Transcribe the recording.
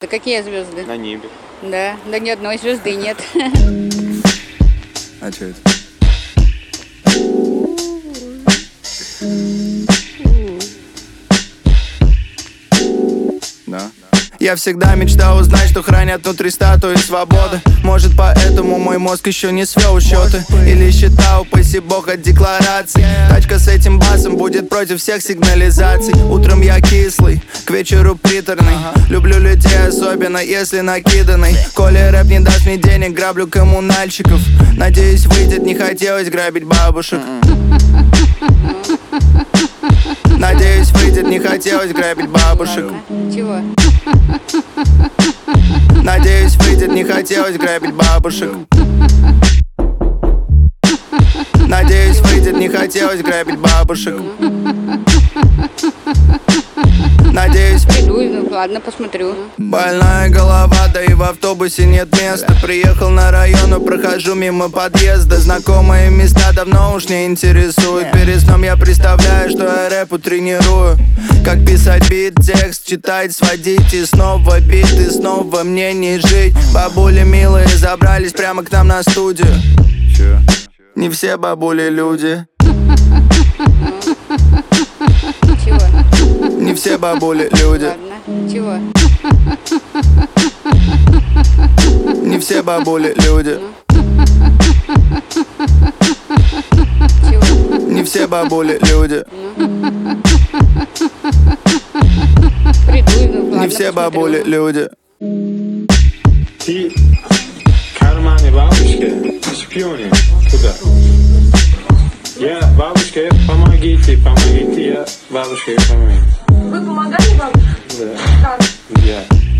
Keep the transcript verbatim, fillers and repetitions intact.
Да какие звезды? На небе. Да, да ни одной звезды нет. А что это? Да. Я всегда мечтал узнать, что хранят внутри статуи свободы. Может, поэтому мой мозг еще не свел счеты. Или считал, паси бог, от деклараций. Тачка с этим басом будет против всех сигнализаций. Утром я кислый, к вечеру приторный. Люблю людей, особенно если накиданный. Коли рэп не даст мне денег, граблю коммунальщиков. Надеюсь, выйдет, не хотелось грабить бабушек. Надеюсь, выйдет, не хотелось грабить бабушек. Чего? Надеюсь, выйдет, не хотелось грабить бабушек. Надеюсь, выйдет, не хотелось грабить бабушек. Надеюсь, Приду, ну ладно, посмотрю. больная голова, да и в автобусе нет места. Приехал на район, но прохожу мимо подъезда. Знакомые места давно уж не интересуют. Перед сном я представляю, что я рэпу тренирую. Как писать бит, текст читать, сводить. И снова бит, и снова мне не жить. Бабули милые забрались прямо к нам на студию. Не все бабули люди. Чего? Не все бабули люди. Ладно, чего? Не все бабули люди. Чего? Не все бабули люди. Приду, ну ладно, Не все бабули посмотрю. люди. Ты в кармане бабушки шпионе. Куда? Я бабушке, помогите, помогите, я бабушке помогу. Вы помогали бабушке? Да. Как? Я.